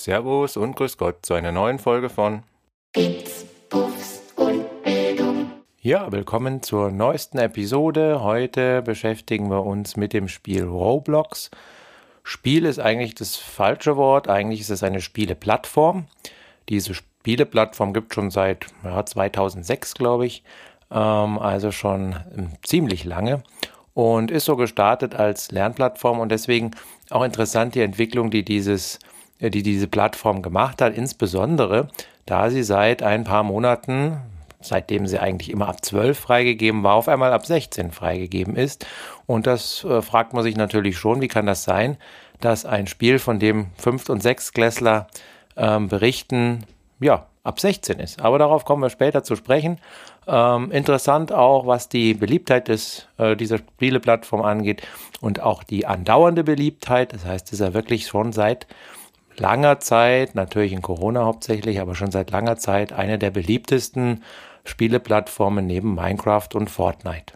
Servus und grüß Gott zu einer neuen Folge von Bits, Puffs und Bildung. Ja, willkommen zur neuesten Episode. Heute beschäftigen wir uns mit dem Spiel Roblox. Spiel ist eigentlich das falsche Wort, eigentlich ist es eine Spieleplattform. Diese Spieleplattform gibt es schon seit 2006, glaube ich, also schon ziemlich lange und ist so gestartet als Lernplattform und deswegen auch interessant die Entwicklung, die diese Plattform gemacht hat, insbesondere da sie seit ein paar Monaten, seitdem sie eigentlich immer ab 12 freigegeben war, auf einmal ab 16 freigegeben ist. Und das fragt man sich natürlich schon, wie kann das sein, dass ein Spiel, von dem 5- und 6-Klässler berichten, ja, ab 16 ist. Aber darauf kommen wir später zu sprechen. Interessant auch, was die Beliebtheit dieser Spieleplattform angeht und auch die andauernde Beliebtheit. Das heißt, es ist ja wirklich schon seit langer Zeit, natürlich in Corona hauptsächlich, aber schon seit langer Zeit eine der beliebtesten Spieleplattformen neben Minecraft und Fortnite.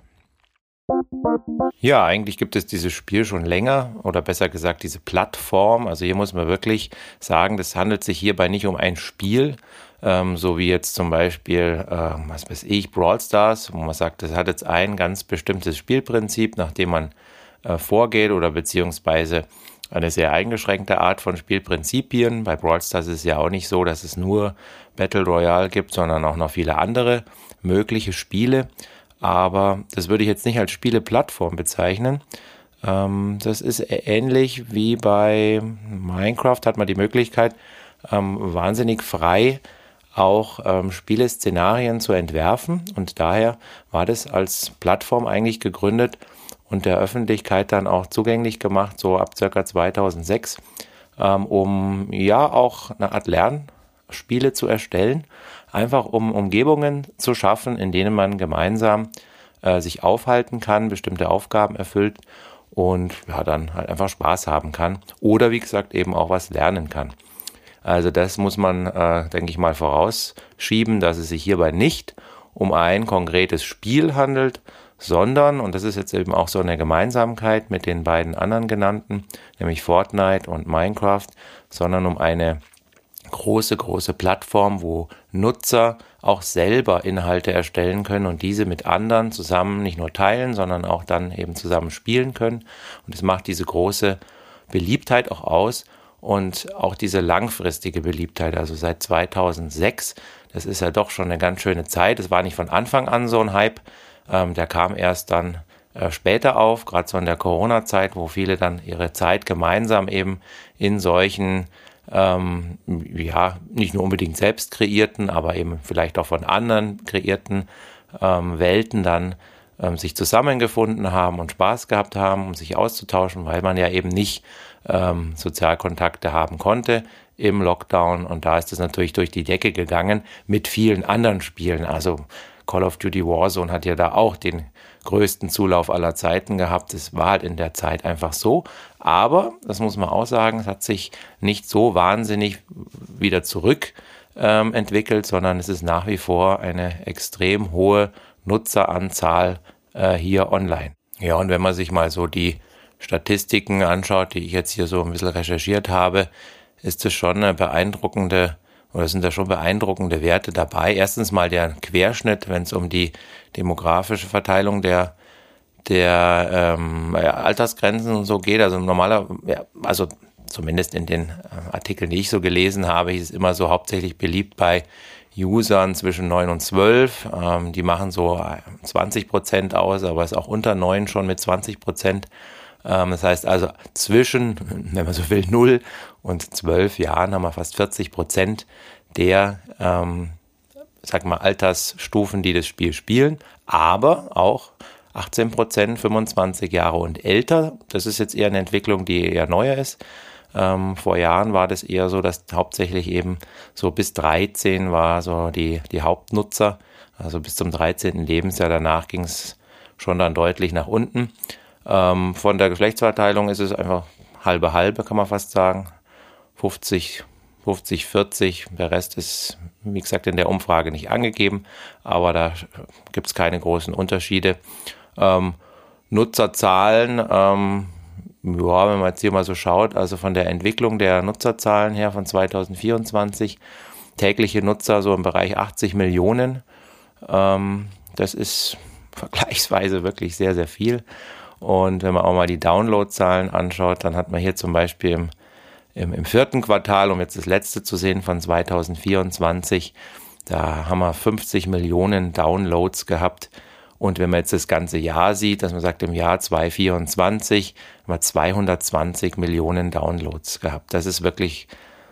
Ja, eigentlich gibt es dieses Spiel schon länger oder besser gesagt diese Plattform. Also hier muss man wirklich sagen, das handelt sich hierbei nicht um ein Spiel, so wie jetzt zum Beispiel, was weiß ich, Brawl Stars, wo man sagt, das hat jetzt ein ganz bestimmtes Spielprinzip, nach dem man vorgeht oder beziehungsweise eine sehr eingeschränkte Art von Spielprinzipien. Bei Brawl Stars ist es ja auch nicht so, dass es nur Battle Royale gibt, sondern auch noch viele andere mögliche Spiele. Aber das würde ich jetzt nicht als Spieleplattform bezeichnen. Das ist ähnlich wie bei Minecraft, hat man die Möglichkeit, wahnsinnig frei auch Spieleszenarien zu entwerfen. Und daher war das als Plattform eigentlich gegründet und der Öffentlichkeit dann auch zugänglich gemacht, so ab ca. 2006, um ja auch eine Art Lernspiele zu erstellen, einfach um Umgebungen zu schaffen, in denen man gemeinsam sich aufhalten kann, bestimmte Aufgaben erfüllt und ja, dann halt einfach Spaß haben kann oder wie gesagt eben auch was lernen kann. Also das muss man, denke ich mal, vorausschieben, dass es sich hierbei nicht um ein konkretes Spiel handelt, sondern, und das ist jetzt eben auch so eine Gemeinsamkeit mit den beiden anderen genannten, nämlich Fortnite und Minecraft, sondern um eine große Plattform, wo Nutzer auch selber Inhalte erstellen können und diese mit anderen zusammen nicht nur teilen, sondern auch dann eben zusammen spielen können. Und das macht diese große Beliebtheit auch aus und auch diese langfristige Beliebtheit, also seit 2006, das ist ja doch schon eine ganz schöne Zeit. Es war nicht von Anfang an so ein Hype, der kam erst dann später auf, gerade so in der Corona-Zeit, wo viele dann ihre Zeit gemeinsam eben in solchen, ja, nicht nur unbedingt selbst kreierten, aber eben vielleicht auch von anderen kreierten Welten dann sich zusammengefunden haben und Spaß gehabt haben, um sich auszutauschen, weil man ja eben nicht Sozialkontakte haben konnte im Lockdown. Und da ist es natürlich durch die Decke gegangen mit vielen anderen Spielen. Also Call of Duty Warzone hat ja da auch den größten Zulauf aller Zeiten gehabt. Es war halt in der Zeit einfach so. Aber, das muss man auch sagen, es hat sich nicht so wahnsinnig wieder zurück entwickelt, sondern es ist nach wie vor eine extrem hohe Nutzeranzahl hier online. Ja, und wenn man sich mal so die Statistiken anschaut, die ich jetzt hier so ein bisschen recherchiert habe, ist es schon eine beeindruckende, oder sind da schon beeindruckende Werte dabei. Erstens mal der Querschnitt, wenn es um die demografische Verteilung der Altersgrenzen und so geht. Also also zumindest in den Artikeln, die ich so gelesen habe, ist es immer so hauptsächlich beliebt bei Usern zwischen 9 und 12. Die machen so 20% aus, aber ist auch unter 9 schon mit 20%. Das heißt also zwischen, wenn man so will, 0 und 12 Jahren haben wir fast 40% der, sag mal, Altersstufen, die das Spiel spielen, aber auch 18% 25 Jahre und älter. Das ist jetzt eher eine Entwicklung, die eher neuer ist. Vor Jahren war das eher so, dass hauptsächlich eben so bis 13 war so die Hauptnutzer, also bis zum 13. Lebensjahr. Danach ging es schon dann deutlich nach unten. Von der Geschlechtsverteilung ist es einfach halbe, kann man fast sagen. 50, 40. Der Rest ist, wie gesagt, in der Umfrage nicht angegeben, aber da gibt es keine großen Unterschiede. Nutzerzahlen ja, wenn man jetzt hier mal so schaut, also von der Entwicklung der Nutzerzahlen her von 2024, tägliche Nutzer so im Bereich 80 Millionen. Das ist vergleichsweise wirklich sehr, sehr viel. Und wenn man auch mal die Downloadzahlen anschaut, dann hat man hier zum Beispiel im vierten Quartal, um jetzt das letzte zu sehen von 2024, da haben wir 50 Millionen Downloads gehabt. Und wenn man jetzt das ganze Jahr sieht, dass man sagt, im Jahr 2024 haben wir 220 Millionen Downloads gehabt. Das ist wirklich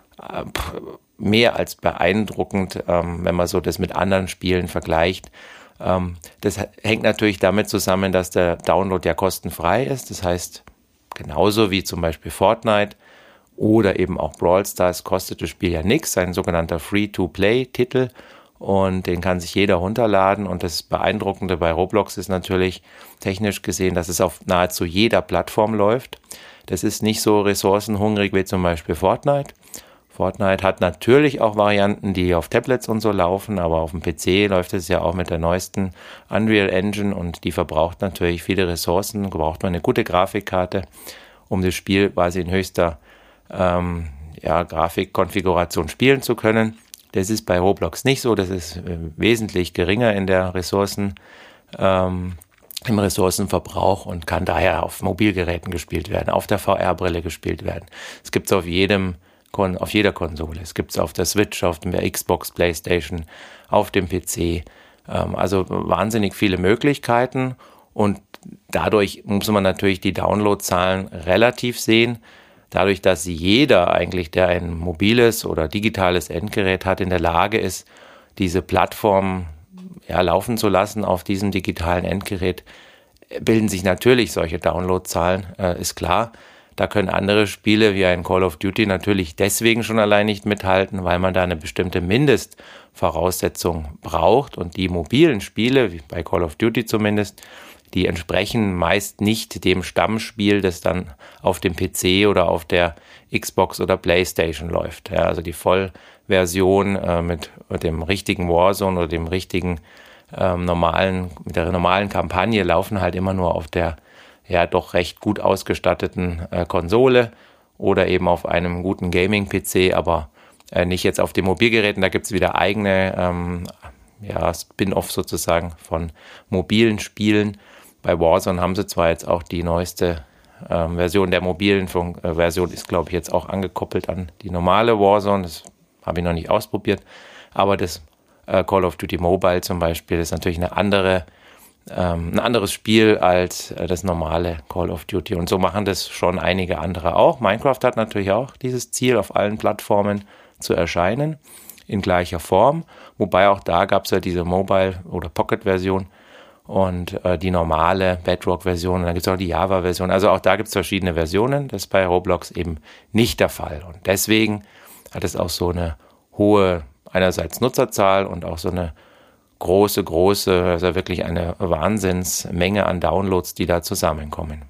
mehr als beeindruckend, wenn man so das mit anderen Spielen vergleicht. Das hängt natürlich damit zusammen, dass der Download ja kostenfrei ist. Das heißt, genauso wie zum Beispiel Fortnite oder eben auch Brawl Stars kostet das Spiel ja nichts, ein sogenannter Free-to-Play-Titel. Und den kann sich jeder runterladen. Und das Beeindruckende bei Roblox ist natürlich technisch gesehen, dass es auf nahezu jeder Plattform läuft. Das ist nicht so ressourcenhungrig wie zum Beispiel Fortnite. Fortnite hat natürlich auch Varianten, die auf Tablets und so laufen, aber auf dem PC läuft es ja auch mit der neuesten Unreal Engine und die verbraucht natürlich viele Ressourcen, braucht man eine gute Grafikkarte, um das Spiel quasi in höchster Grafikkonfiguration spielen zu können. Das ist bei Roblox nicht so, das ist wesentlich geringer in der im Ressourcenverbrauch und kann daher auf Mobilgeräten gespielt werden, auf der VR-Brille gespielt werden. Es gibt es auf jeder Konsole. Es gibt es auf der Switch, auf der Xbox, PlayStation, auf dem PC. Also wahnsinnig viele Möglichkeiten und dadurch muss man natürlich die Downloadzahlen relativ sehen. Dadurch, dass jeder eigentlich, der ein mobiles oder digitales Endgerät hat, in der Lage ist, diese Plattform laufen zu lassen auf diesem digitalen Endgerät, bilden sich natürlich solche Downloadzahlen, ist klar. Da können andere Spiele wie ein Call of Duty natürlich deswegen schon allein nicht mithalten, weil man da eine bestimmte Mindestvoraussetzung braucht. Und die mobilen Spiele, wie bei Call of Duty zumindest, die entsprechen meist nicht dem Stammspiel, das dann auf dem PC oder auf der Xbox oder PlayStation läuft. Ja, also die Vollversion mit dem richtigen Warzone oder dem richtigen mit der normalen Kampagne laufen halt immer nur auf der doch recht gut ausgestatteten Konsole oder eben auf einem guten Gaming-PC, aber nicht jetzt auf den Mobilgeräten. Da gibt es wieder eigene Spin-off sozusagen von mobilen Spielen. Bei Warzone haben sie zwar jetzt auch die neueste Version der mobilen Version, ist glaube ich jetzt auch angekoppelt an die normale Warzone, das habe ich noch nicht ausprobiert, aber das Call of Duty Mobile zum Beispiel ist natürlich ein anderes Spiel als das normale Call of Duty und so machen das schon einige andere auch. Minecraft hat natürlich auch dieses Ziel, auf allen Plattformen zu erscheinen, in gleicher Form, wobei auch da gab es ja diese Mobile- oder Pocket-Version und die normale Bedrock-Version und dann gibt es auch die Java-Version. Also auch da gibt es verschiedene Versionen. Das ist bei Roblox eben nicht der Fall. Und deswegen hat es auch so eine hohe, einerseits Nutzerzahl und auch so eine große, also wirklich eine Wahnsinnsmenge an Downloads, die da zusammenkommen.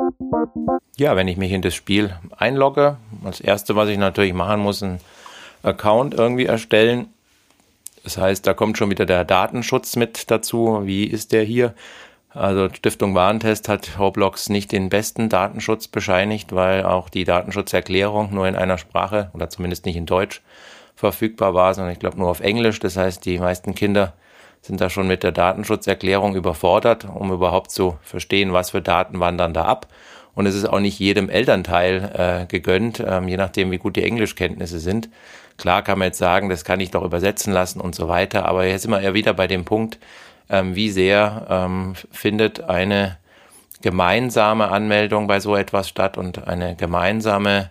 Ja, wenn ich mich in das Spiel einlogge, das Erste, was ich natürlich machen muss, einen Account irgendwie erstellen. Das heißt, da kommt schon wieder der Datenschutz mit dazu. Wie ist der hier? Also Stiftung Warentest hat Roblox nicht den besten Datenschutz bescheinigt, weil auch die Datenschutzerklärung nur in einer Sprache oder zumindest nicht in Deutsch verfügbar war, sondern ich glaube nur auf Englisch. Das heißt, die meisten Kinder sind da schon mit der Datenschutzerklärung überfordert, um überhaupt zu verstehen, was für Daten wandern da ab. Und es ist auch nicht jedem Elternteil gegönnt, je nachdem, wie gut die Englischkenntnisse sind. Klar kann man jetzt sagen, das kann ich doch übersetzen lassen und so weiter, aber jetzt sind wir ja wieder bei dem Punkt, wie sehr findet eine gemeinsame Anmeldung bei so etwas statt und eine gemeinsame,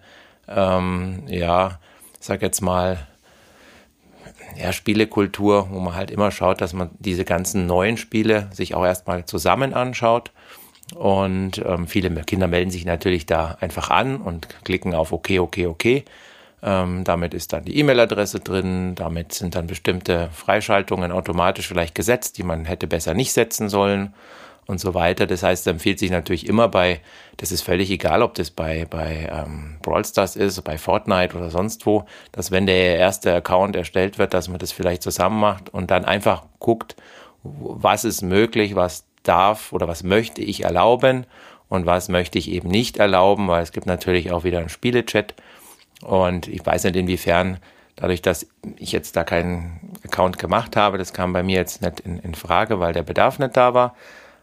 Spielekultur, wo man halt immer schaut, dass man diese ganzen neuen Spiele sich auch erstmal zusammen anschaut. Und viele Kinder melden sich natürlich da einfach an und klicken auf okay. Damit ist dann die E-Mail-Adresse drin, damit sind dann bestimmte Freischaltungen automatisch vielleicht gesetzt, die man hätte besser nicht setzen sollen und so weiter. Das heißt, es empfiehlt sich natürlich immer das ist völlig egal, ob das bei Brawl Stars ist, bei Fortnite oder sonst wo, dass wenn der erste Account erstellt wird, dass man das vielleicht zusammen macht und dann einfach guckt, was ist möglich, was darf oder was möchte ich erlauben und was möchte ich eben nicht erlauben, weil es gibt natürlich auch wieder einen Spielechat und ich weiß nicht inwiefern, dadurch, dass ich jetzt da keinen Account gemacht habe, das kam bei mir jetzt nicht in Frage, weil der Bedarf nicht da war.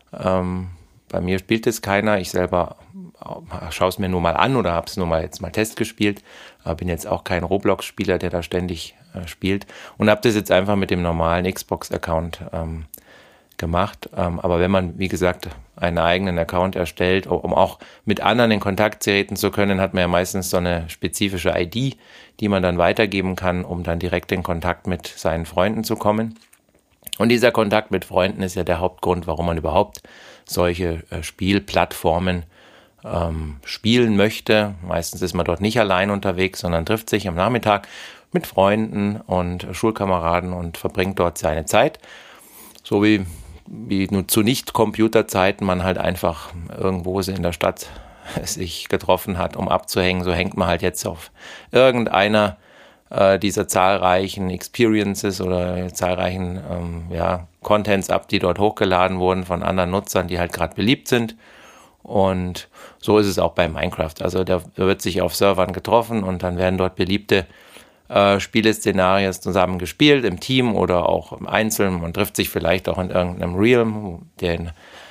Bei mir spielt es keiner, ich selber schaue es mir nur mal an oder habe es nur mal jetzt mal Test gespielt, aber bin jetzt auch kein Roblox-Spieler, der da ständig spielt und habe das jetzt einfach mit dem normalen Xbox-Account gemacht. Aber wenn man, wie gesagt, einen eigenen Account erstellt, um auch mit anderen in Kontakt treten zu können, hat man ja meistens so eine spezifische ID, die man dann weitergeben kann, um dann direkt in Kontakt mit seinen Freunden zu kommen. Und dieser Kontakt mit Freunden ist ja der Hauptgrund, warum man überhaupt solche Spielplattformen spielen möchte. Meistens ist man dort nicht allein unterwegs, sondern trifft sich am Nachmittag mit Freunden und Schulkameraden und verbringt dort seine Zeit. So wie nur zu Nicht-Computerzeiten man halt einfach irgendwo in der Stadt sich getroffen hat, um abzuhängen. So hängt man halt jetzt auf irgendeiner dieser zahlreichen Experiences oder zahlreichen Contents ab, die dort hochgeladen wurden von anderen Nutzern, die halt gerade beliebt sind. Und so ist es auch bei Minecraft. Also da wird sich auf Servern getroffen und dann werden dort beliebte Spieleszenarien zusammen gespielt, im Team oder auch im Einzelnen. Man trifft sich vielleicht auch in irgendeinem Realm, der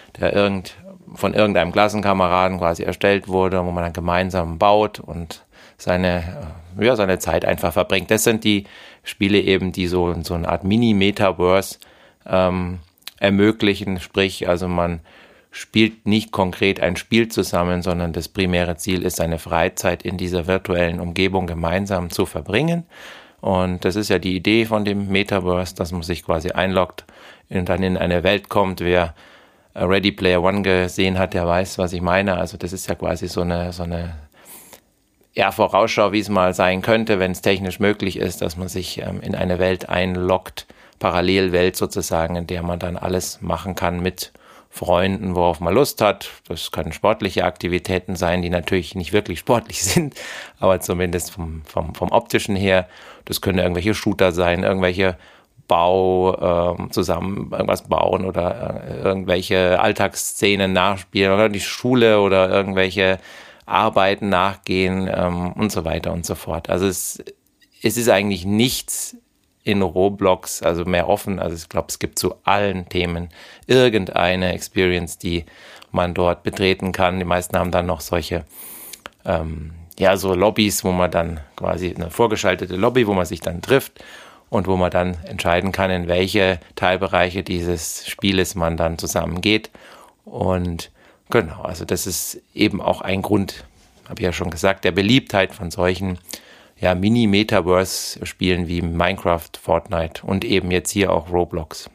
von irgendeinem Klassenkameraden quasi erstellt wurde, wo man dann gemeinsam baut und seine Zeit einfach verbringt. Das sind die Spiele eben, die so eine Art Mini-Metaverse ermöglichen. Sprich, also man spielt nicht konkret ein Spiel zusammen, sondern das primäre Ziel ist, seine Freizeit in dieser virtuellen Umgebung gemeinsam zu verbringen. Und das ist ja die Idee von dem Metaverse, dass man sich quasi einloggt und dann in eine Welt kommt. Wer Ready Player One gesehen hat, der weiß, was ich meine. Also das ist ja quasi so eine Vorausschau, wie es mal sein könnte, wenn es technisch möglich ist, dass man sich in eine Welt einloggt, Parallelwelt sozusagen, in der man dann alles machen kann mit Freunden, worauf man Lust hat. Das können sportliche Aktivitäten sein, die natürlich nicht wirklich sportlich sind, aber zumindest vom optischen her. Das können irgendwelche Shooter sein, irgendwelche zusammen irgendwas bauen oder irgendwelche Alltagsszenen nachspielen oder die Schule oder irgendwelche Arbeiten nachgehen und so weiter und so fort. Also es ist eigentlich nichts in Roblox, also mehr offen. Also ich glaube, es gibt zu allen Themen irgendeine Experience, die man dort betreten kann. Die meisten haben dann noch solche so Lobbys, wo man dann quasi eine vorgeschaltete Lobby, wo man sich dann trifft und wo man dann entscheiden kann, in welche Teilbereiche dieses Spieles man dann zusammen geht. Und genau, also das ist eben auch ein Grund, habe ich ja schon gesagt, der Beliebtheit von solchen Mini-Metaverse-Spielen wie Minecraft, Fortnite und eben jetzt hier auch Roblox.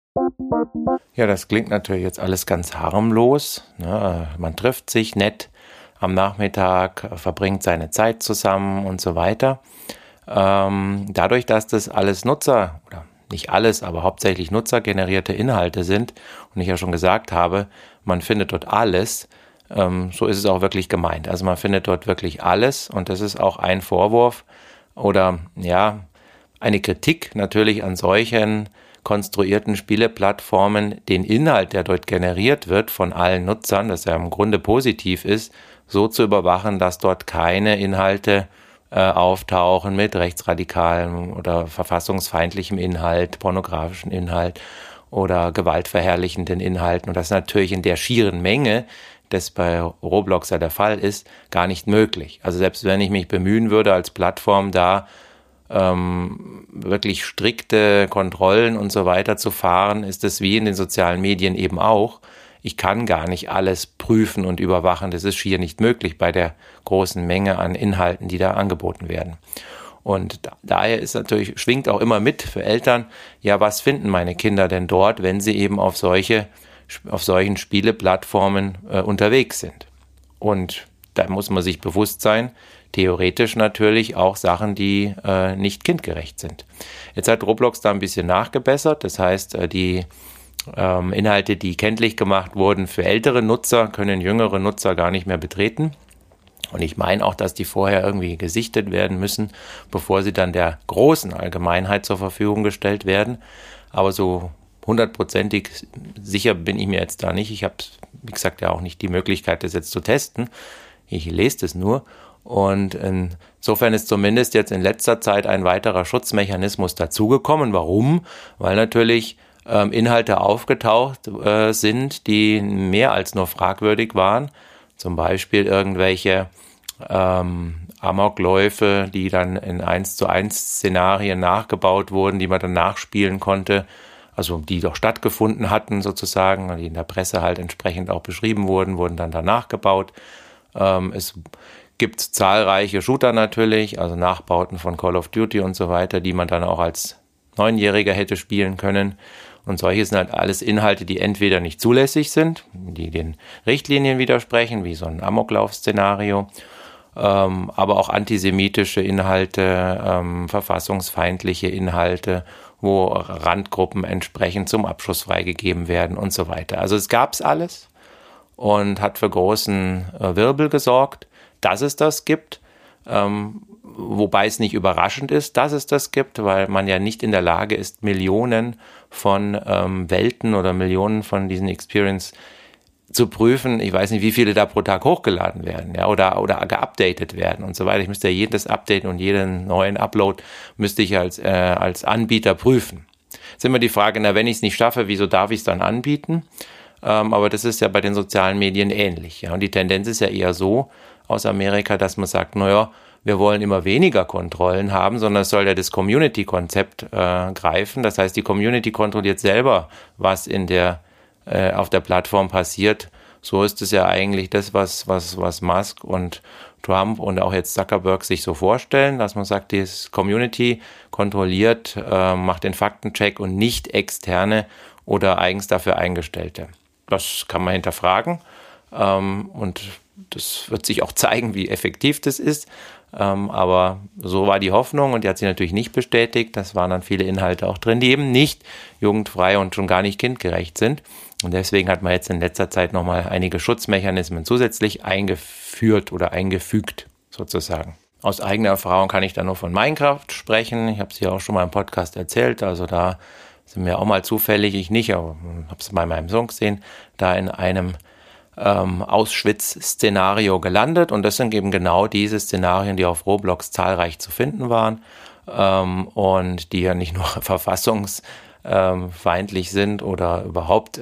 Ja, das klingt natürlich jetzt alles ganz harmlos. Ne? Man trifft sich nett am Nachmittag, verbringt seine Zeit zusammen und so weiter. Dadurch, dass das alles oder nicht alles, aber hauptsächlich nutzergenerierte Inhalte sind und ich ja schon gesagt habe, man findet dort alles, so ist es auch wirklich gemeint. Also man findet dort wirklich alles und das ist auch ein Vorwurf oder eine Kritik natürlich an solchen konstruierten Spieleplattformen, den Inhalt, der dort generiert wird von allen Nutzern, das ja im Grunde positiv ist, so zu überwachen, dass dort keine Inhalte auftauchen mit rechtsradikalem oder verfassungsfeindlichem Inhalt, pornografischen Inhalt oder gewaltverherrlichenden Inhalten. Und das ist natürlich in der schieren Menge, das bei Roblox ja der Fall ist, gar nicht möglich. Also selbst wenn ich mich bemühen würde, als Plattform da wirklich strikte Kontrollen und so weiter zu fahren, ist es wie in den sozialen Medien eben auch. Ich kann gar nicht alles prüfen und überwachen. Das ist schier nicht möglich bei der großen Menge an Inhalten, die da angeboten werden. Und daher schwingt auch immer mit für Eltern, was finden meine Kinder denn dort, wenn sie eben auf solchen Spieleplattformen unterwegs sind. Und da muss man sich bewusst sein, theoretisch natürlich auch Sachen, die nicht kindgerecht sind. Jetzt hat Roblox da ein bisschen nachgebessert, das heißt, die Inhalte, die kenntlich gemacht wurden für ältere Nutzer, können jüngere Nutzer gar nicht mehr betreten. Und ich meine auch, dass die vorher irgendwie gesichtet werden müssen, bevor sie dann der großen Allgemeinheit zur Verfügung gestellt werden. Aber so hundertprozentig sicher bin ich mir jetzt da nicht. Ich habe, wie gesagt, ja auch nicht die Möglichkeit, das jetzt zu testen. Ich lese das nur. Und insofern ist zumindest jetzt in letzter Zeit ein weiterer Schutzmechanismus dazugekommen. Warum? Weil natürlich Inhalte aufgetaucht sind, die mehr als nur fragwürdig waren. Zum Beispiel irgendwelche Amokläufe, die dann in 1:1 Szenarien nachgebaut wurden, die man dann nachspielen konnte, also die doch stattgefunden hatten sozusagen, die in der Presse halt entsprechend auch beschrieben wurden dann danach gebaut. Es gibt zahlreiche Shooter natürlich, also Nachbauten von Call of Duty und so weiter, die man dann auch als 9-Jähriger hätte spielen können. Und solche sind halt alles Inhalte, die entweder nicht zulässig sind, die den Richtlinien widersprechen, wie so ein Amoklauf-Szenario, aber auch antisemitische Inhalte, verfassungsfeindliche Inhalte, wo Randgruppen entsprechend zum Abschuss freigegeben werden und so weiter. Also es gab's alles und hat für großen Wirbel gesorgt, dass es das gibt, wobei es nicht überraschend ist, dass es das gibt, weil man ja nicht in der Lage ist, Millionen von Welten oder Millionen von diesen Experience zu prüfen. Ich weiß nicht, wie viele da pro Tag hochgeladen werden, ja, oder geupdatet werden und so weiter. Ich müsste ja jedes Update und jeden neuen Upload müsste ich als Anbieter prüfen. Jetzt ist immer die Frage, na, wenn ich es nicht schaffe, wieso darf ich es dann anbieten? Aber das ist ja bei den sozialen Medien ähnlich. Ja, und die Tendenz ist ja eher so aus Amerika, dass man sagt, naja, wir wollen immer weniger Kontrollen haben, sondern es soll ja das Community-Konzept greifen. Das heißt, die Community kontrolliert selber, was auf der Plattform passiert. So ist es ja eigentlich das, was Musk und Trump und auch jetzt Zuckerberg sich so vorstellen, dass man sagt, die Community kontrolliert, macht den Faktencheck und nicht externe oder eigens dafür Eingestellte. Das kann man hinterfragen und das wird sich auch zeigen, wie effektiv das ist. Aber so war die Hoffnung und die hat sich natürlich nicht bestätigt. Das waren dann viele Inhalte auch drin, die eben nicht jugendfrei und schon gar nicht kindgerecht sind. Und deswegen hat man jetzt in letzter Zeit nochmal einige Schutzmechanismen zusätzlich eingeführt oder eingefügt, sozusagen. Aus eigener Erfahrung kann ich da nur von Minecraft sprechen. Ich habe es ja auch schon mal im Podcast erzählt. Also da sind wir auch mal zufällig, ich nicht, aber habe es bei meinem Sohn gesehen, da in einem Auschwitz-Szenario gelandet. Und das sind eben genau diese Szenarien, die auf Roblox zahlreich zu finden waren und die ja nicht nur verfassungsfeindlich sind oder überhaupt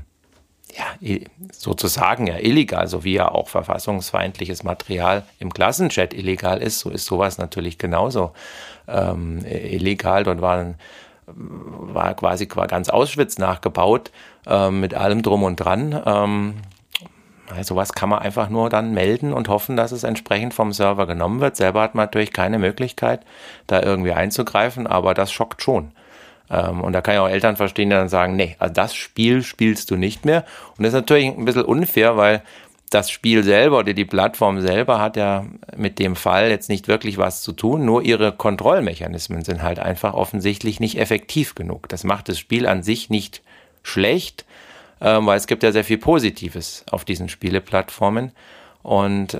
sozusagen ja illegal, so wie ja auch verfassungsfeindliches Material im Klassenchat illegal ist, so ist sowas natürlich genauso illegal. Dort war quasi ganz Auschwitz nachgebaut mit allem drum und dran. Sowas kann man einfach nur dann melden und hoffen, dass es entsprechend vom Server genommen wird. Selber hat man natürlich keine Möglichkeit, da irgendwie einzugreifen, aber das schockt schon. Und da kann ich auch Eltern verstehen, die dann sagen, nee, also das Spiel spielst du nicht mehr. Und das ist natürlich ein bisschen unfair, weil das Spiel selber oder die Plattform selber hat ja mit dem Fall jetzt nicht wirklich was zu tun, nur ihre Kontrollmechanismen sind halt einfach offensichtlich nicht effektiv genug. Das macht das Spiel an sich nicht schlecht, weil es gibt ja sehr viel Positives auf diesen Spieleplattformen und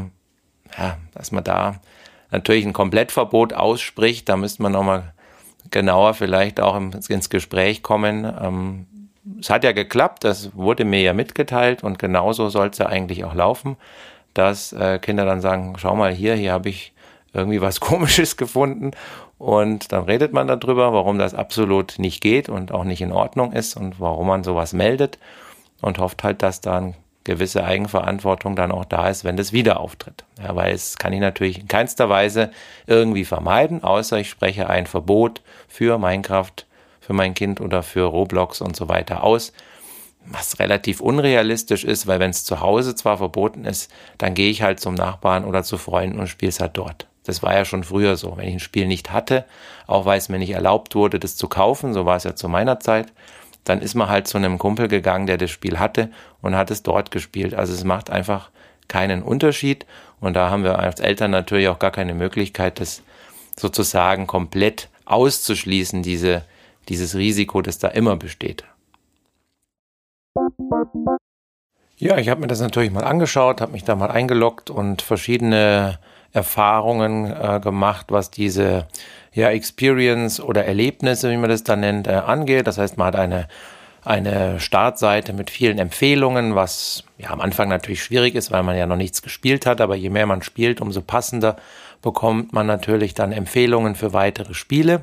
dass man da natürlich ein Komplettverbot ausspricht, da müsste man nochmal genauer vielleicht auch ins Gespräch kommen. Es hat ja geklappt, das wurde mir ja mitgeteilt und genauso soll es ja eigentlich auch laufen, dass Kinder dann sagen, schau mal hier habe ich irgendwie was Komisches gefunden und dann redet man darüber, warum das absolut nicht geht und auch nicht in Ordnung ist und warum man sowas meldet und hofft halt, dass da eine gewisse Eigenverantwortung dann auch da ist, wenn das wieder auftritt. Ja, weil es kann ich natürlich in keinster Weise irgendwie vermeiden, außer ich spreche ein Verbot für Minecraft, für mein Kind oder für Roblox und so weiter aus, was relativ unrealistisch ist, weil wenn es zu Hause zwar verboten ist, dann gehe ich halt zum Nachbarn oder zu Freunden und spiele es halt dort. Das war ja schon früher so. Wenn ich ein Spiel nicht hatte, auch weil es mir nicht erlaubt wurde, das zu kaufen, so war es ja zu meiner Zeit, dann ist man halt zu einem Kumpel gegangen, der das Spiel hatte und hat es dort gespielt. Also es macht einfach keinen Unterschied und da haben wir als Eltern natürlich auch gar keine Möglichkeit, das sozusagen komplett auszuschließen, dieses Risiko, das da immer besteht. Ja, ich habe mir das natürlich mal angeschaut, habe mich da mal eingeloggt und verschiedene Erfahrungen gemacht, was diese Experience oder Erlebnisse, wie man das dann nennt, angeht. Das heißt, man hat eine Startseite mit vielen Empfehlungen, was ja am Anfang natürlich schwierig ist, weil man ja noch nichts gespielt hat, aber je mehr man spielt, umso passender bekommt man natürlich dann Empfehlungen für weitere Spiele.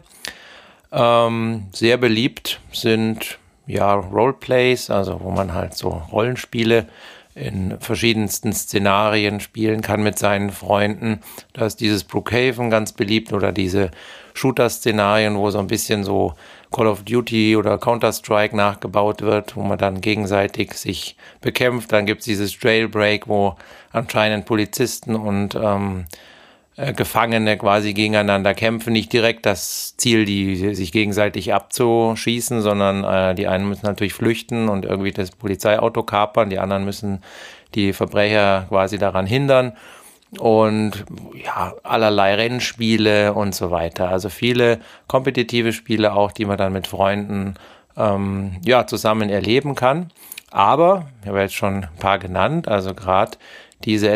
Sehr beliebt sind Roleplays, also wo man halt so Rollenspiele in verschiedensten Szenarien spielen kann mit seinen Freunden. Da ist dieses Brookhaven ganz beliebt oder diese Shooter-Szenarien, wo so ein bisschen so Call of Duty oder Counter-Strike nachgebaut wird, wo man dann gegenseitig sich bekämpft. Dann gibt es dieses Jailbreak, wo anscheinend Polizisten und Gefangene quasi gegeneinander kämpfen. Nicht direkt das Ziel, die sich gegenseitig abzuschießen, sondern die einen müssen natürlich flüchten und irgendwie das Polizeiauto kapern, die anderen müssen die Verbrecher quasi daran hindern. Und ja, allerlei Rennspiele und so weiter. Also viele kompetitive Spiele auch, die man dann mit Freunden zusammen erleben kann. Aber, ich habe jetzt schon ein paar genannt, also gerade diese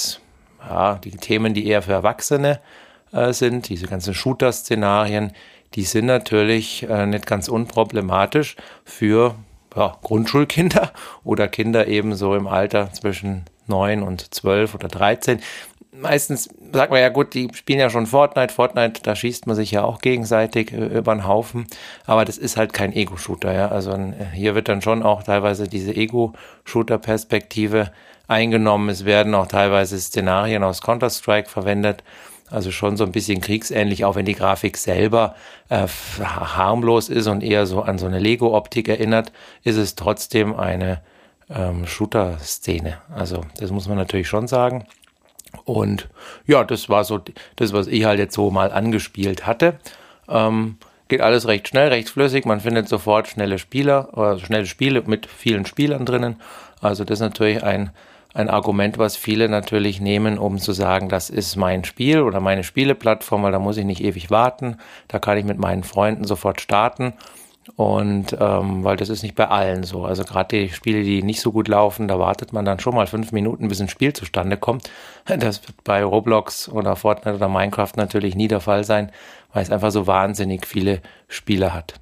die Themen, die eher für Erwachsene sind, diese ganzen Shooter-Szenarien, die sind natürlich nicht ganz unproblematisch für Grundschulkinder oder Kinder eben so im Alter zwischen 9 und 12 oder 13. Meistens sagt man ja gut, die spielen ja schon Fortnite, da schießt man sich ja auch gegenseitig über den Haufen, aber das ist halt kein Ego-Shooter, ja, also hier wird dann schon auch teilweise diese Ego-Shooter-Perspektive eingenommen, es werden auch teilweise Szenarien aus Counter-Strike verwendet, also schon so ein bisschen kriegsähnlich, auch wenn die Grafik selber harmlos ist und eher so an so eine Lego-Optik erinnert, ist es trotzdem eine Shooter-Szene, also das muss man natürlich schon sagen. Und ja, das war so das, was ich halt jetzt so mal angespielt hatte. Geht alles recht schnell, recht flüssig. Man findet sofort schnelle Spiele mit vielen Spielern drinnen. Also das ist natürlich ein Argument, was viele natürlich nehmen, um zu sagen, das ist mein Spiel oder meine Spieleplattform, weil da muss ich nicht ewig warten. Da kann ich mit meinen Freunden sofort starten. Und weil das ist nicht bei allen so. Also gerade die Spiele, die nicht so gut laufen, da wartet man dann schon mal 5 Minuten, bis ein Spiel zustande kommt. Das wird bei Roblox oder Fortnite oder Minecraft natürlich nie der Fall sein, weil es einfach so wahnsinnig viele Spiele hat.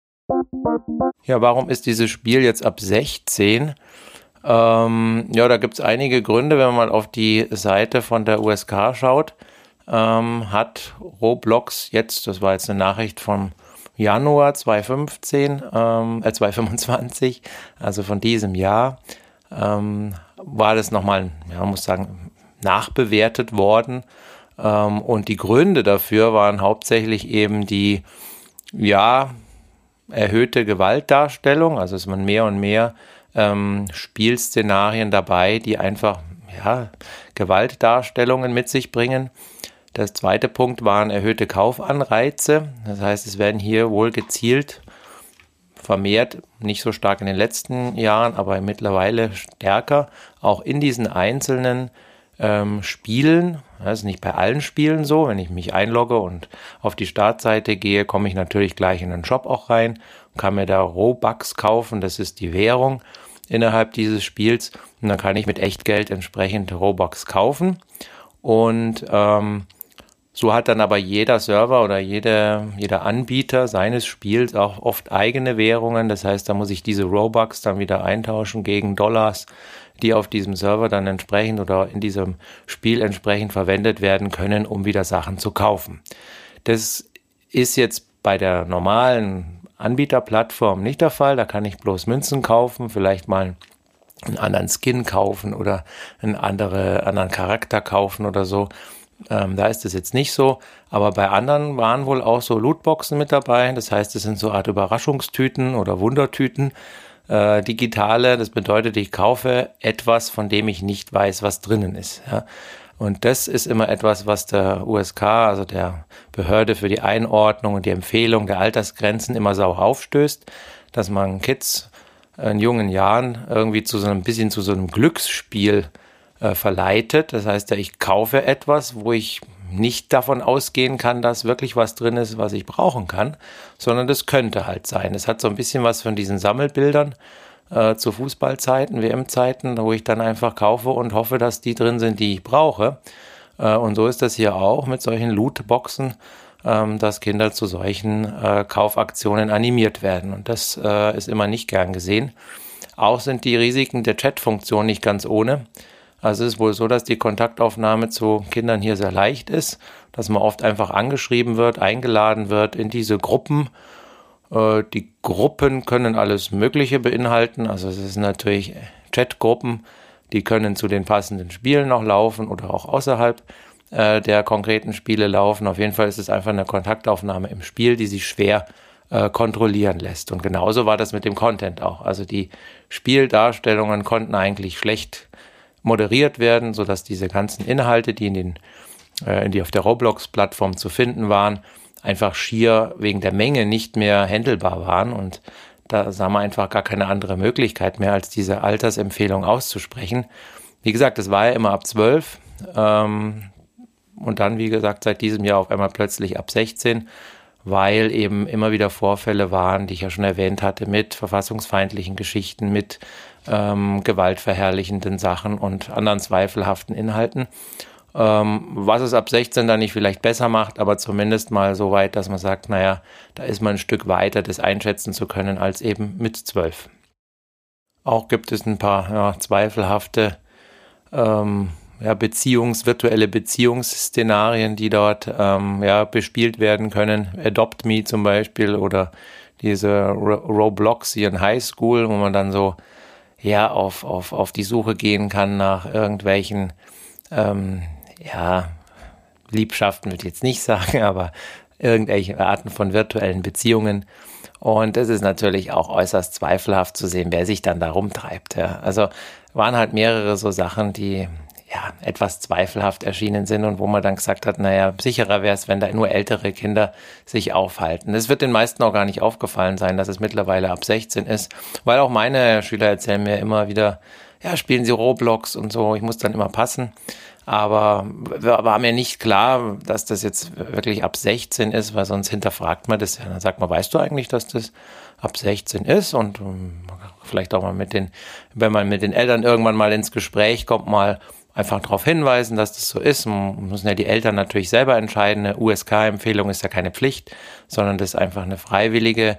Ja, warum ist dieses Spiel jetzt ab 16? Da gibt es einige Gründe. Wenn man mal auf die Seite von der USK schaut, hat Roblox jetzt, das war jetzt eine Nachricht vom Januar 2025, also von diesem Jahr, war das nochmal, man muss sagen, nachbewertet worden. Und die Gründe dafür waren hauptsächlich eben die, erhöhte Gewaltdarstellung, also ist man mehr und mehr Spielszenarien dabei, die einfach, Gewaltdarstellungen mit sich bringen. Der zweite Punkt waren erhöhte Kaufanreize. Das heißt, es werden hier wohl gezielt vermehrt, nicht so stark in den letzten Jahren, aber mittlerweile stärker, auch in diesen einzelnen Spielen. Das ist nicht bei allen Spielen so. Wenn ich mich einlogge und auf die Startseite gehe, komme ich natürlich gleich in den Shop auch rein und kann mir da Robux kaufen. Das ist die Währung innerhalb dieses Spiels. Und dann kann ich mit Echtgeld entsprechend Robux kaufen. Und so hat dann aber jeder Server oder jeder Anbieter seines Spiels auch oft eigene Währungen. Das heißt, da muss ich diese Robux dann wieder eintauschen gegen Dollars, die auf diesem Server dann entsprechend oder in diesem Spiel entsprechend verwendet werden können, um wieder Sachen zu kaufen. Das ist jetzt bei der normalen Anbieterplattform nicht der Fall. Da kann ich bloß Münzen kaufen, vielleicht mal einen anderen Skin kaufen oder einen anderen Charakter kaufen oder so. Da ist es jetzt nicht so, aber bei anderen waren wohl auch so Lootboxen mit dabei. Das heißt, es sind so eine Art Überraschungstüten oder Wundertüten, digitale. Das bedeutet, ich kaufe etwas, von dem ich nicht weiß, was drinnen ist. Ja. Und das ist immer etwas, was der USK, also der Behörde für die Einordnung und die Empfehlung der Altersgrenzen, immer sauer aufstößt, dass man Kids in jungen Jahren irgendwie zu so einem Glücksspiel verleitet. Das heißt ja, ich kaufe etwas, wo ich nicht davon ausgehen kann, dass wirklich was drin ist, was ich brauchen kann, sondern das könnte halt sein. Es hat so ein bisschen was von diesen Sammelbildern, zu Fußballzeiten, WM-Zeiten, wo ich dann einfach kaufe und hoffe, dass die drin sind, die ich brauche. Und so ist das hier auch mit solchen Lootboxen, dass Kinder zu solchen Kaufaktionen animiert werden. Und das ist immer nicht gern gesehen. Auch sind die Risiken der Chatfunktion nicht ganz ohne. Also es ist wohl so, dass die Kontaktaufnahme zu Kindern hier sehr leicht ist, dass man oft einfach angeschrieben wird, eingeladen wird in diese Gruppen. Die Gruppen können alles Mögliche beinhalten. Also es ist natürlich Chatgruppen, die können zu den passenden Spielen noch laufen oder auch außerhalb der konkreten Spiele laufen. Auf jeden Fall ist es einfach eine Kontaktaufnahme im Spiel, die sich schwer kontrollieren lässt. Und genauso war das mit dem Content auch. Also die Spieldarstellungen konnten eigentlich schlecht moderiert werden, sodass diese ganzen Inhalte, die die auf der Roblox-Plattform zu finden waren, einfach schier wegen der Menge nicht mehr handelbar waren. Und da sah man einfach gar keine andere Möglichkeit mehr, als diese Altersempfehlung auszusprechen. Wie gesagt, es war ja immer ab 12 und dann, wie gesagt, seit diesem Jahr auf einmal plötzlich ab 16, weil eben immer wieder Vorfälle waren, die ich ja schon erwähnt hatte, mit verfassungsfeindlichen Geschichten, mit gewaltverherrlichenden Sachen und anderen zweifelhaften Inhalten. Was es ab 16 dann nicht vielleicht besser macht, aber zumindest mal so weit, dass man sagt, naja, da ist man ein Stück weiter, das einschätzen zu können, als eben mit 12. Auch gibt es ein paar zweifelhafte virtuelle Beziehungsszenarien, die dort bespielt werden können. Adopt Me zum Beispiel oder diese Robloxian High School, wo man dann so auf die Suche gehen kann nach irgendwelchen Liebschaften würde ich jetzt nicht sagen, aber irgendwelche Arten von virtuellen Beziehungen. Und es ist natürlich auch äußerst zweifelhaft zu sehen, wer sich dann da rumtreibt. Ja. Also waren halt mehrere so Sachen, die etwas zweifelhaft erschienen sind und wo man dann gesagt hat, naja, sicherer wäre es, wenn da nur ältere Kinder sich aufhalten. Es wird den meisten auch gar nicht aufgefallen sein, dass es mittlerweile ab 16 ist, weil auch meine Schüler erzählen mir immer wieder, spielen sie Roblox und so, ich muss dann immer passen. Aber war mir nicht klar, dass das jetzt wirklich ab 16 ist, weil sonst hinterfragt man das ja. Dann sagt man, weißt du eigentlich, dass das ab 16 ist? Und vielleicht auch mal wenn man mit den Eltern irgendwann mal ins Gespräch kommt, mal einfach darauf hinweisen, dass das so ist. Müssen ja die Eltern natürlich selber entscheiden. Eine USK-Empfehlung ist ja keine Pflicht, sondern das ist einfach eine freiwillige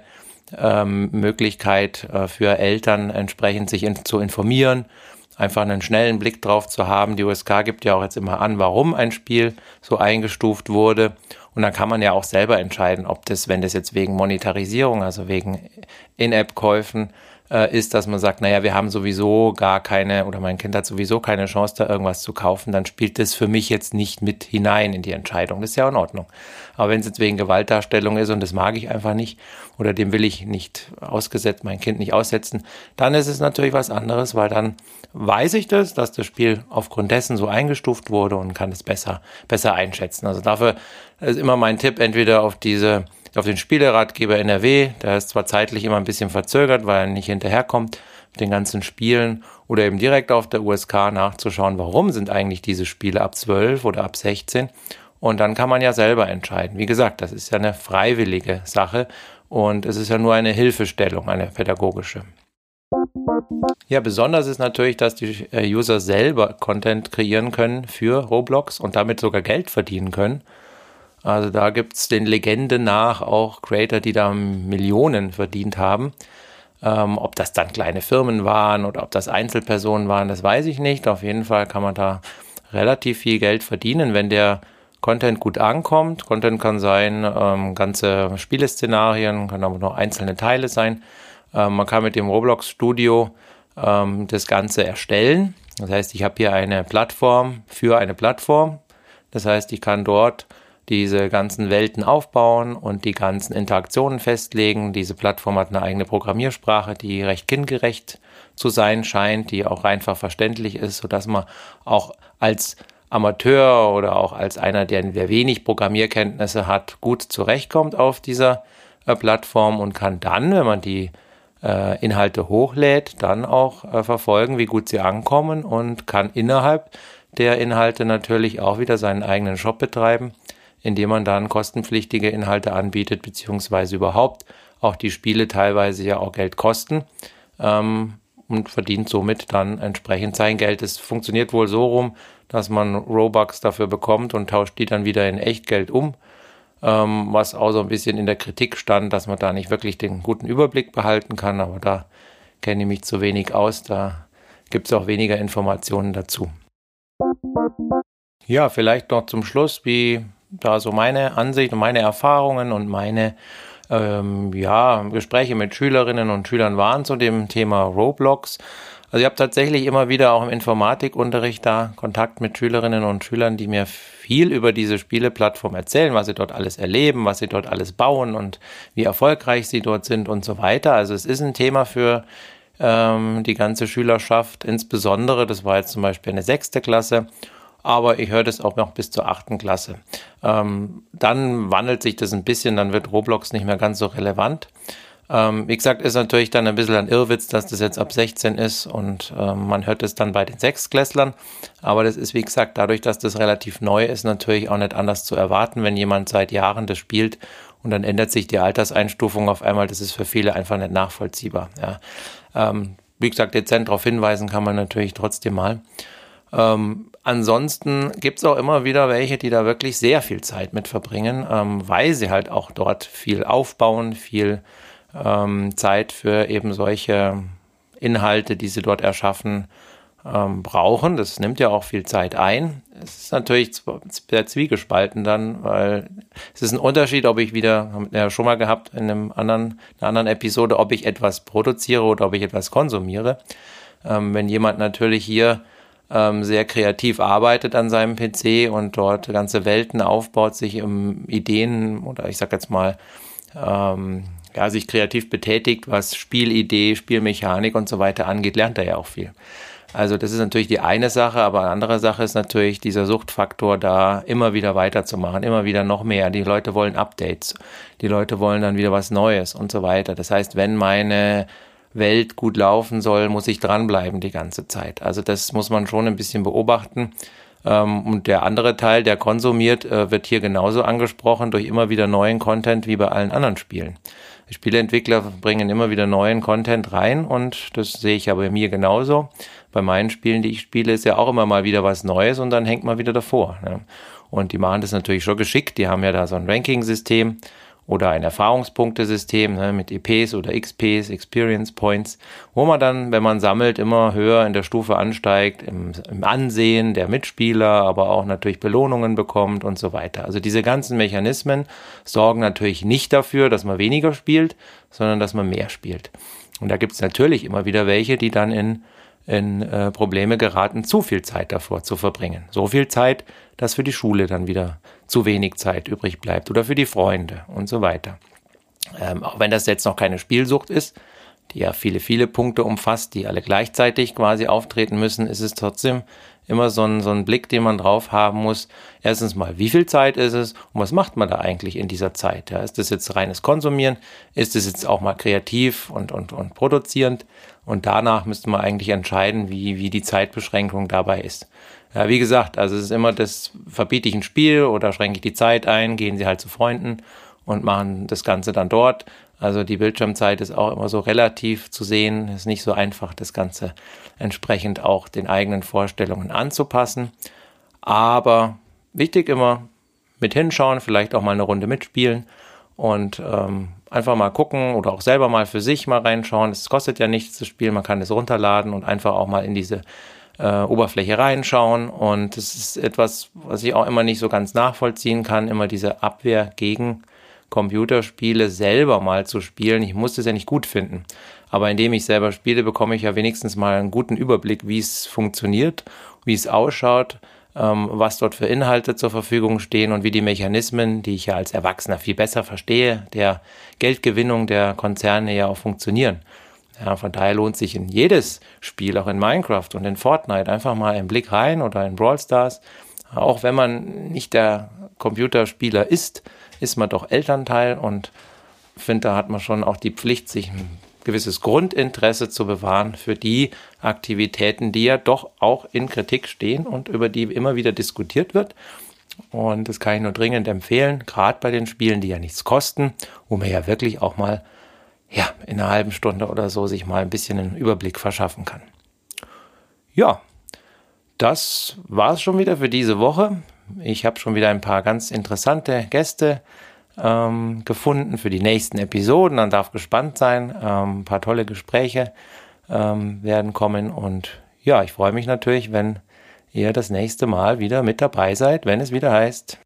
Möglichkeit für Eltern, entsprechend sich zu informieren, einfach einen schnellen Blick drauf zu haben. Die USK gibt ja auch jetzt immer an, warum ein Spiel so eingestuft wurde. Und dann kann man ja auch selber entscheiden, ob das, wenn das jetzt wegen Monetarisierung, also wegen In-App-Käufen ist, dass man sagt, naja, wir haben sowieso gar keine, oder mein Kind hat sowieso keine Chance, da irgendwas zu kaufen, dann spielt das für mich jetzt nicht mit hinein in die Entscheidung. Das ist ja in Ordnung. Aber wenn es jetzt wegen Gewaltdarstellung ist und das mag ich einfach nicht, oder dem will ich nicht mein Kind nicht aussetzen, dann ist es natürlich was anderes, weil dann weiß ich dass das Spiel aufgrund dessen so eingestuft wurde und kann es besser einschätzen. Also dafür ist immer mein Tipp, entweder auf den Spieleratgeber NRW, der ist zwar zeitlich immer ein bisschen verzögert, weil er nicht hinterherkommt mit den ganzen Spielen, oder eben direkt auf der USK nachzuschauen, warum sind eigentlich diese Spiele ab 12 oder ab 16, und dann kann man ja selber entscheiden. Wie gesagt, das ist ja eine freiwillige Sache und es ist ja nur eine Hilfestellung, eine pädagogische. Ja, besonders ist natürlich, dass die User selber Content kreieren können für Roblox und damit sogar Geld verdienen können. Also da gibt's den Legenden nach auch Creator, die da Millionen verdient haben. Ob das dann kleine Firmen waren oder ob das Einzelpersonen waren, das weiß ich nicht. Auf jeden Fall kann man da relativ viel Geld verdienen, wenn der Content gut ankommt. Content kann sein, ganze Spieleszenarien, kann aber nur einzelne Teile sein. Man kann mit dem Roblox Studio das Ganze erstellen. Das heißt, ich habe hier eine Plattform für eine Plattform. Das heißt, ich kann dort diese ganzen Welten aufbauen und die ganzen Interaktionen festlegen. Diese Plattform hat eine eigene Programmiersprache, die recht kindgerecht zu sein scheint, die auch einfach verständlich ist, sodass man auch als Amateur oder auch als einer, der wenig Programmierkenntnisse hat, gut zurechtkommt auf dieser Plattform und kann dann, wenn man die Inhalte hochlädt, dann auch verfolgen, wie gut sie ankommen, und kann innerhalb der Inhalte natürlich auch wieder seinen eigenen Shop betreiben, indem man dann kostenpflichtige Inhalte anbietet, beziehungsweise überhaupt auch die Spiele teilweise ja auch Geld kosten, und verdient somit dann entsprechend sein Geld. Es funktioniert wohl so rum, dass man Robux dafür bekommt und tauscht die dann wieder in Echtgeld um, was auch so ein bisschen in der Kritik stand, dass man da nicht wirklich den guten Überblick behalten kann, aber da kenne ich mich zu wenig aus, da gibt es auch weniger Informationen dazu. Ja, vielleicht noch zum Schluss, wie da so meine Ansicht und meine Erfahrungen und meine Gespräche mit Schülerinnen und Schülern waren zu dem Thema Roblox. Also ich habe tatsächlich immer wieder auch im Informatikunterricht da Kontakt mit Schülerinnen und Schülern, die mir viel über diese Spieleplattform erzählen, was sie dort alles erleben, was sie dort alles bauen und wie erfolgreich sie dort sind und so weiter. Also es ist ein Thema für die ganze Schülerschaft, insbesondere, das war jetzt zum Beispiel eine 6. Klasse, aber ich höre das auch noch bis zur 8. Klasse. Dann wandelt sich das ein bisschen, dann wird Roblox nicht mehr ganz so relevant. Wie gesagt, ist natürlich dann ein bisschen ein Irrwitz, dass das jetzt ab 16 ist und man hört es dann bei den 6-Klässlern. Aber das ist, wie gesagt, dadurch, dass das relativ neu ist, natürlich auch nicht anders zu erwarten, wenn jemand seit Jahren das spielt und dann ändert sich die Alterseinstufung auf einmal. Das ist für viele einfach nicht nachvollziehbar. Ja. Wie gesagt, dezent darauf hinweisen kann man natürlich trotzdem mal. Ansonsten gibt es auch immer wieder welche, die da wirklich sehr viel Zeit mit verbringen, weil sie halt auch dort viel aufbauen, viel Zeit für eben solche Inhalte, die sie dort erschaffen, brauchen. Das nimmt ja auch viel Zeit ein. Es ist natürlich sehr zwiegespalten dann, weil es ist ein Unterschied, ob ich wieder, haben wir ja schon mal gehabt in einer anderen Episode, ob ich etwas produziere oder ob ich etwas konsumiere. Wenn jemand natürlich hier sehr kreativ arbeitet an seinem PC und dort ganze Welten aufbaut, sich Ideen oder ich sag jetzt mal sich kreativ betätigt, was Spielidee, Spielmechanik und so weiter angeht, lernt er ja auch viel. Also das ist natürlich die eine Sache, aber eine andere Sache ist natürlich dieser Suchtfaktor, da immer wieder weiterzumachen, immer wieder noch mehr. Die Leute wollen Updates, die Leute wollen dann wieder was Neues und so weiter. Das heißt, wenn meine Welt gut laufen soll, muss ich dranbleiben die ganze Zeit. Also das muss man schon ein bisschen beobachten. Und der andere Teil, der konsumiert, wird hier genauso angesprochen durch immer wieder neuen Content wie bei allen anderen Spielen. Spieleentwickler bringen immer wieder neuen Content rein und das sehe ich ja bei mir genauso. Bei meinen Spielen, die ich spiele, ist ja auch immer mal wieder was Neues und dann hängt man wieder davor. Ne? Und die machen das natürlich schon geschickt. Die haben ja da so ein Ranking-System oder ein Erfahrungspunktesystem, ne, mit EPs oder XPs, Experience Points, wo man dann, wenn man sammelt, immer höher in der Stufe ansteigt, im Ansehen der Mitspieler, aber auch natürlich Belohnungen bekommt und so weiter. Also diese ganzen Mechanismen sorgen natürlich nicht dafür, dass man weniger spielt, sondern dass man mehr spielt. Und da gibt es natürlich immer wieder welche, die dann in Probleme geraten, zu viel Zeit davor zu verbringen. So viel Zeit, dass für die Schule dann wieder zu wenig Zeit übrig bleibt oder für die Freunde und so weiter. Auch wenn das jetzt noch keine Spielsucht ist, die ja viele, viele Punkte umfasst, die alle gleichzeitig quasi auftreten müssen, ist es trotzdem immer so ein Blick, den man drauf haben muss. Erstens mal, wie viel Zeit ist es und was macht man da eigentlich in dieser Zeit? Ja, ist das jetzt reines Konsumieren? Ist es jetzt auch mal kreativ und produzierend? Und danach müsste man eigentlich entscheiden, wie die Zeitbeschränkung dabei ist. Ja, wie gesagt, also es ist immer das, verbiete ich ein Spiel oder schränke ich die Zeit ein, gehen sie halt zu Freunden und machen das Ganze dann dort. Also die Bildschirmzeit ist auch immer so relativ zu sehen. Es ist nicht so einfach, das Ganze entsprechend auch den eigenen Vorstellungen anzupassen. Aber wichtig immer mit hinschauen, vielleicht auch mal eine Runde mitspielen und einfach mal gucken oder auch selber mal für sich mal reinschauen. Es kostet ja nichts, das Spiel, man kann es runterladen und einfach auch mal in diese Oberfläche reinschauen. Und das ist etwas, was ich auch immer nicht so ganz nachvollziehen kann, immer diese Abwehr gegen Computerspiele selber mal zu spielen. Ich muss das ja nicht gut finden, aber indem ich selber spiele, bekomme ich ja wenigstens mal einen guten Überblick, wie es funktioniert, wie es ausschaut, was dort für Inhalte zur Verfügung stehen und wie die Mechanismen, die ich ja als Erwachsener viel besser verstehe, der Geldgewinnung der Konzerne ja auch funktionieren. Ja, von daher lohnt sich in jedes Spiel, auch in Minecraft und in Fortnite, einfach mal einen Blick rein oder in Brawl Stars. Auch wenn man nicht der Computerspieler ist man doch Elternteil und finde, da hat man schon auch die Pflicht, sich ein gewisses Grundinteresse zu bewahren für die Aktivitäten, die ja doch auch in Kritik stehen und über die immer wieder diskutiert wird. Und das kann ich nur dringend empfehlen, gerade bei den Spielen, die ja nichts kosten, wo man ja wirklich auch mal in einer halben Stunde oder so sich mal ein bisschen einen Überblick verschaffen kann. Ja, das war's schon wieder für diese Woche. Ich habe schon wieder ein paar ganz interessante Gäste gefunden für die nächsten Episoden. Man darf gespannt sein. Ein paar tolle Gespräche werden kommen. Und ja, ich freue mich natürlich, wenn ihr das nächste Mal wieder mit dabei seid, wenn es wieder heißt